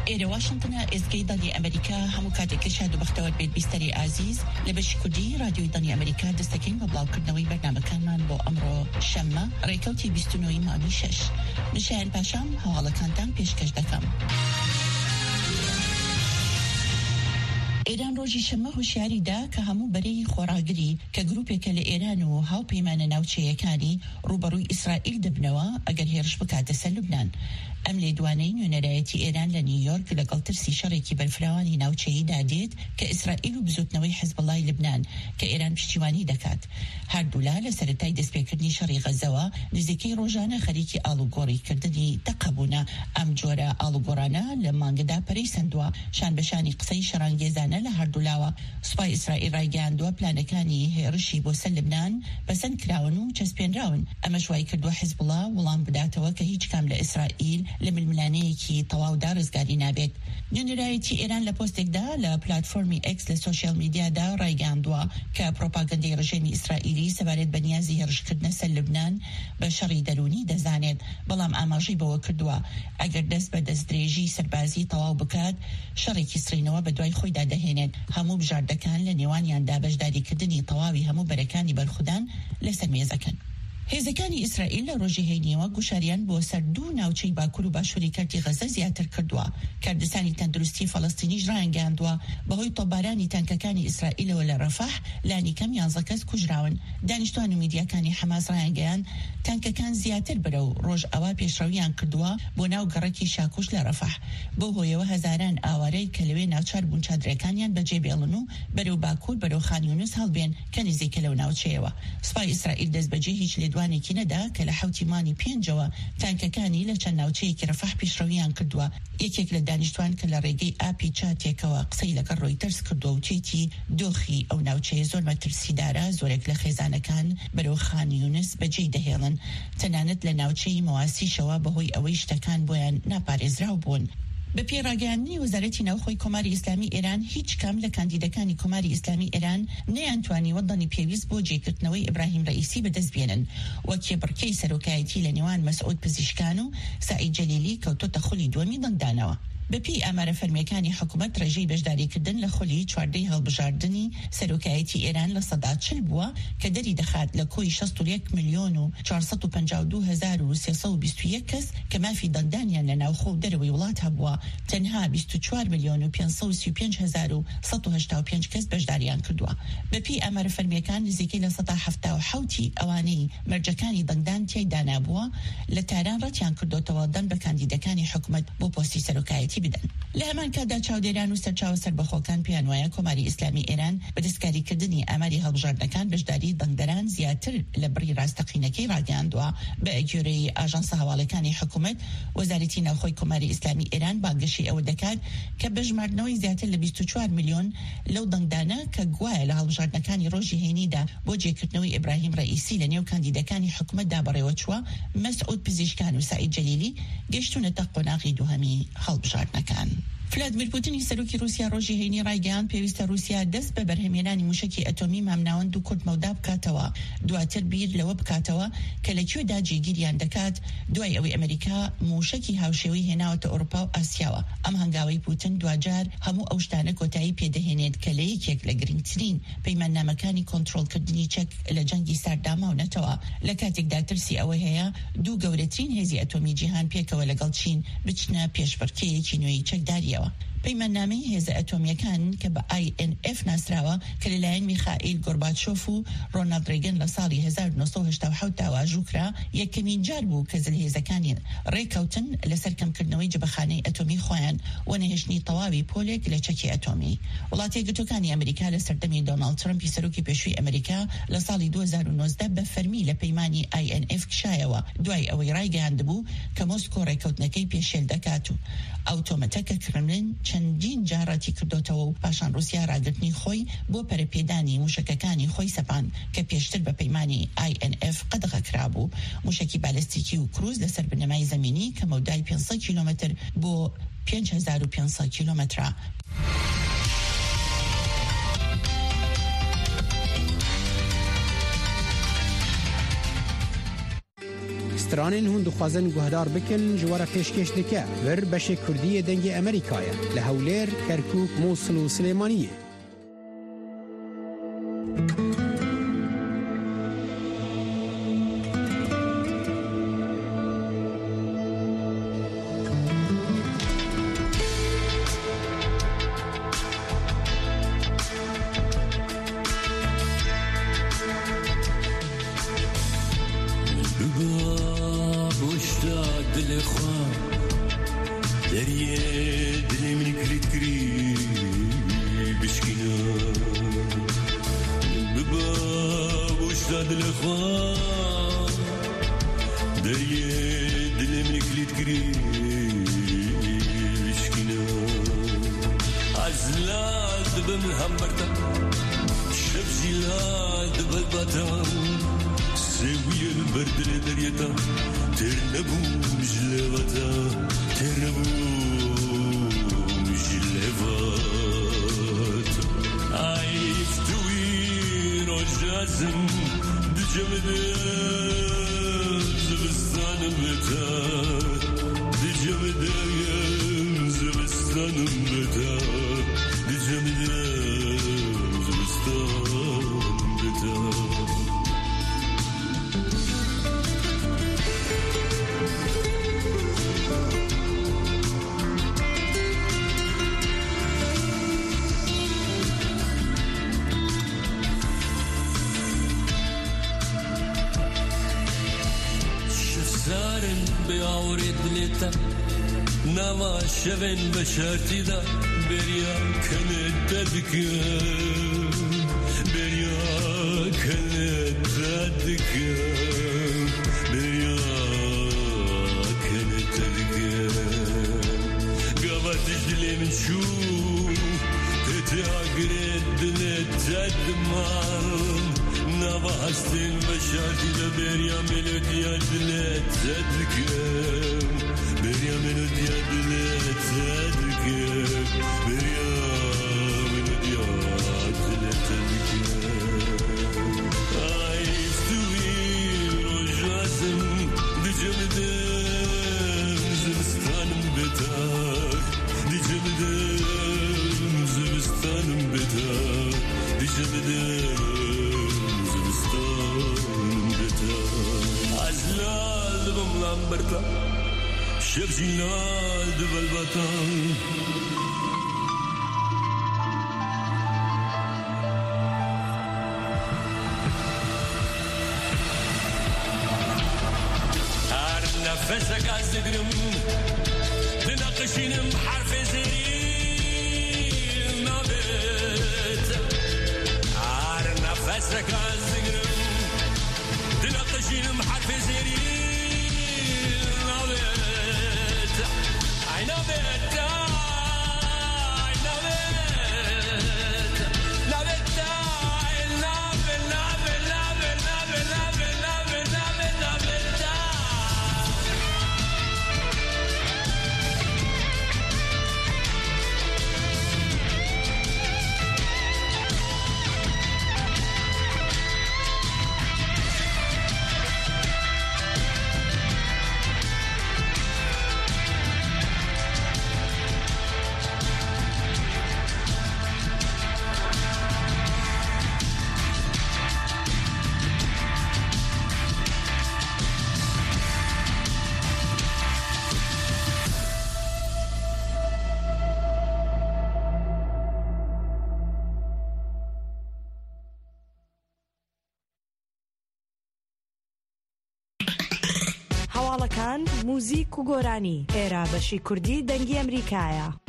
إلى واشنطن إزقيدا لأمريكا همكاتك شادو بختوات بيت بيستري عزيز لبش كردي راديو داني أمريكا دستكين ببلاو كردنوي برنامج كان بو أمرو شمة ريكوتي بيستنوي مامي شش مشان باشام هوالا كاندان بيشكش دكم ایران روزی شەمە هوشیاری دا کە هەموو بەرەی خۆراگری کە گروپێکە لە ئێران و هاوپەیمانە ناوچەیەکانی ڕوبەڕووی ئیسرائیل دەبنەوە ئەگەر هێرش بکاتە سەر لوبنان. ئەم لێدوانەی نوێنەرایەتی ئێران لە نیویۆرک لەگەڵ ترسی شەڕێکی بەرفراوانی ناوچەییدا دێت کە ئیسرائیل و بزوتنەوەی حیزبڵای لبنان کە ئێران پشتیوانی دەکات. هەردوولا لە سەرەتای دەستپێکردنی شەڕی غەزەوە نزیکەی ڕۆژانە خەریکی ئاڵوگۆڕیکردنی تەقەبوونە. ئەم جۆرە ئاڵوگۆڕانە لە مانگەدا پەرەی سندووە شان بەشانی قسەی شەڕانگێزانە لە هەردوولاوە. سوپای ئیسرائیل ڕایگەیاندووە پلانەکانی هێرشی بۆ سەر لبنان بەسەند کراون و چەسپێنراون. ئەمەش وای کردووە حیزبڵا وەڵام بداتەوە کە هیچ کام لە ئیسرائیل لە ململانەیەکی تەواودا ڕزگاری نابێت. نوێنەرایەتی ئێران لە پۆستێکدا لە پلاتفۆرمی ئێکس لە سۆشیال میدیادا ڕایگەیاندووە کە پرۆپاگەندەی ڕژێمی ئیسرائیلی سەبارەت بە نیازی هێرشکردنە سەر لبنان بە شەڕی دەرونی دەزانێت، بەڵام ئاماژەی بەوە کردووە ئەگەر دەست بە دەستدرێژی سەربازی تەواو بکات شەڕێکی سرینەوە بە دوای خۆی دادەهێنێت. هەموو بژاردەکان لە نێوانیاندا بەشداریکردنی تەواوی هەموو بەرەکانی بەرخودان لەسەر مێزەکەن. هێزەکانی ئیسرائیل لە ڕۆژی هەینیەوە گوشاریان بۆ سەر دوو ناوچەی باکوور و باشووری کەرتی غەزە زیاتر کردووە. کاردستانی تەندروستی فەڵەستینیش ڕایانگەیاندووە بەهۆی تۆپبارانی تانکەکانی ئیسرائیلەوە لە ڕەفاح لانی کەم 11 کەس کوژراون. دانیشتوان و میدیاکانی حەماس ڕایانگەیان تانکەکان زیاتر بەرەو ڕۆژئاوا پێشڕەویان کردووە بۆ ناو گەڕەکی شاکوش لە ڕەفاح. بۆ هۆیەوە هەزاران ئاوارەی کە لەوێ ناوچار بوون چادرەکانیان بەجێبێڵن و بەرەو باکوور بەرەو خان یونس هەڵبێن کە نزیکە لەو ناوچەیەوە. سوپای ئیسرائیل دەست بەجێ هیچ لێدوانێکی نەدا کە لە حوتیمانی 5ەوە تانکەکانی لە چەند ناوچەیەکی ڕەفاح پیشڕەویان کردووە. یەکێک لە دانیشتوان کە لە ڕێگەی ئاپی چاتێکەوە قسەی لەگەڵ ڕۆیتەرز کردووە و چێتی دۆخی ئەو ناوچەیە زۆر مەترسیدارە زۆرێک لە خێزانەکان بەرەو خان یونس بەجێی دەهێڵن، تەنانەت لە ناوچەی مەواسیشەوە بەهۆی ئەوەی شتەکان بۆیان ناپارێزراو بوون. بە پێڕاگەیاندنی وەزارەتی ناوخۆی کۆماری ئیسلامی ئێران هیچ کام لە کاندیدەکانی کۆماری ئیسلامی ئێران نەیانتوانی وەدەنی پێویست بۆ جێگرتنەوەی ئیبراهیم ڕئیسی بەدەست بێنن. وەکێ بڕکەی سەرۆکایەتی لە نێوان مەسعود پزیشکان و سعید جەلیلی کەوتۆتە خولی دووەمی دەنگدانەوە. بەپی ئامارە فەرمیەکانی حکوومەت ڕێژەی بەشداریکردن لە خولی چواردەی هەڵبژاردننی سەرۆکایەتی ئێران لە 140 بووە کە دەری دەخات لە کۆی 61 ملیۆن و 452,321 کەس کە مافی دەنگدانیان لە ناوخۆ و دەرەوەی وڵات هەبووە. تەنها 24 ملیۆن و 535,175 کەس بەشداریان کردووە. بەپی ئامارە فەرمیەکان نزیکەی لە 177 ئەوانەی مەرجەکانی دەنگدان تێیدا نابووە لە تاران ڕەتیان کردوتەوە دەن بە کاندیدەکانی حکوومەت بۆ پۆستی سەرۆکایەتی بدەن. لە هەمان کاتدا چاودێران و سەرچاوە سەربەخۆکان پێیان وایە کۆماری ئیسلامی ئێران بە دەستکاریکردنی ئاماری هەڵبژاردنەکان بەشداری دەنگدەران زیاتر لە بڕی ڕاستەقینەکەی ڕاگەیاندووە. بە ئەگوێرەی ئاژانسە هەواڵەکانی حکوومەت وەزارەتی ناوخۆی کۆماری ئیسلامی ئێران بانگەشی ئەوە دەکات کە بەژماردنەوەی زیاتر لە 24 ملیۆن لەو دەنگدانە کە گوایە لە هەڵبژاردنەکانی ڕۆژی هەینیدا بۆ جێکردنەوەی ئیبراهیم ڕئیسی لە نێو کاندیدەکانی حکوومەتدا بەڕێوە چووە. مەسعود پزیشکان و سعید جەلیلی گەشتونەتە قۆناغی دووهەمی هەڵبژاردنەکان. ڤلادیمیر پوتینی سەرۆکی رووسیا ڕۆژی هەینی ڕایگەیاند پێویستە رووسیا دەست بە بەرهەمهێنانی موشکی ئەتۆمی مامناوەند و کورتمەودا بکاتەوە، دواتر بیر لەوە بکاتەوە کە لەکوێدا جێگیریان دەکات دوای ئەوەی ئەمریکا موشکی هاوشێوەی هێناوەتە ئەوروپا و ئاسیاوە. ئەم هەنگاوەی پوتین دوجار هەموو ئەو شتانە کۆتایی پێدەهێنێت کە لە یەکێک لە گرنگترین پەیماننامەکانی کۆنتڕۆڵکردنی چەک لە جەنگی سارداماونەتەوە. لە کاتێکدا ترسی ئەوە هەیە دوو گەورەترین هێزی ئەتۆمی جیهان پێکەوە لەگەڵ چین بچنە پێشبڕکێیەکی نوێی چەکداریەوە. پەیماننامەی هێزە ئەتۆمیەکان کە بە INF ناسراوە کە لەلایەن میخائیل گۆرباچۆف و ڕۆنالد ڕێگەن لە ساڵی 1987 داواژووکرا یەکەمین جار بوو کە زلهێزەکانی ڕێکەوتن لەسەر کەمکردنەوەی جبەخانەی ئەتۆمی خۆیان و نەهێشتنی تەواوی پۆلێک لە چەکی ئەتۆمی. وڵاتی یەکگرتووەکانی ئەمریکا لە سەردەمی دۆناڵد ترەمپی سەرۆکی پێشووی ئەمریکا لە ساڵی 2019 بە فەرمی لە پەیمانی INF کشایەوە دوای ئەوەی ڕایگەیاندبوو کە مۆسکۆ ڕێکەوتنەکەی پێشێل دەکات و ئەوتۆمەتەکە کرملین چەندین جاراتی کردوتەوە و پاشان رووسیا ڕاگرتنی خۆی بۆ پەرەپێدانی موشکەکانی خۆی سەپاند کە پێشتر بە پەیمانی INF قەدەغە کرابوو. موشکی بالستیکی و کروز لەسەر بنەمای زەمینی کە مەودای 500 کیلۆمەتر بۆ 5500 کیلۆمەترە. استرانین هون دخوازن گهدار بکن جوارا پیشکش دکه ور بش کردی دنگ امریکایه لهولیر کرکوک موصل و سلیمانیه. شبن بشرتی دا بریا کنه دادکه بریا کنه دادکه بریا کنه دادکه قابتش دلی من شو تتاقرد دلی تدمان نوا هستین بشرتی دا بریا ملودیا دلی تدکه بریا ملودیا دلی تدکه بریا ملودیا دلی تدکه aystuin rojasım dicemedem zıvistanım beter dicemedem zıvistanım beter dicemedem zıvistanım beter azlalım lamberta şefzinal düvelbatan نفسك عالزقرم تناقشينم حرف زين نابت عار نفسك عالزقرم تناقشينم حرف زين نابت عين نابت موزیک و گۆرانی ئێرە بەشی کوردی دەنگی ئەمریکایە.